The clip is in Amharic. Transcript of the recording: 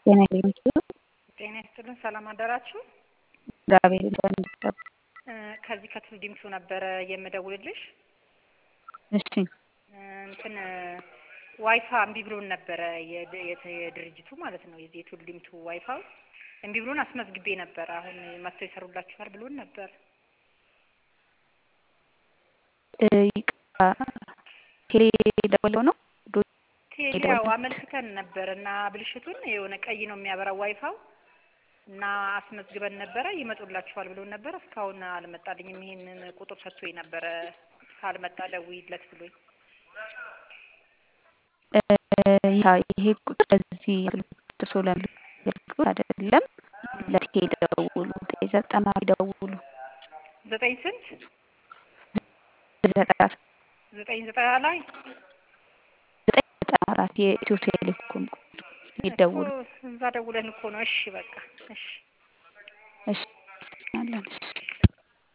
ጤና ይስጥልኝ። ጤና ይስጥልን። ሰላም አደራችሁ። እግዚአብሔር ይመስገን። ከዚህ ከትል ዲምቱ ነበረ የምደውልልሽ። እሺ እንትን ዋይፋይ እምቢ ብሎን ነበረ የድርጅቱ ማለት ነው። የዚህ የትል ዲምቱ ዋይፋይ እምቢ ብሎን አስመዝግቤ ነበር። አሁን መጥተው ይሰሩላችኋል ብሎን ነበር። ቴሌ ደውለው ነው ቴሌው አመልክተን ነበር እና ብልሽቱን የሆነ ቀይ ነው የሚያበራው ዋይፋው እና አስመዝግበን ነበረ ይመጡላችኋል ብሎን ነበር። እስካሁን አልመጣልኝም። ይሄንን ቁጥር ሰጥቶኝ ነበረ ካልመጣ ደውይለት ብሎኝ። ይሄ ቁጥር እዚህ ሶላር አይደለም። ለቴሌ ደውሉ፣ 90 ደውሉ። 9 ስንት 9 ላይ 994 የኢትዮ ቴሌኮም ይደውሉ። እዛ ደውለን እኮ ነው። እሺ በቃ እሺ እሺ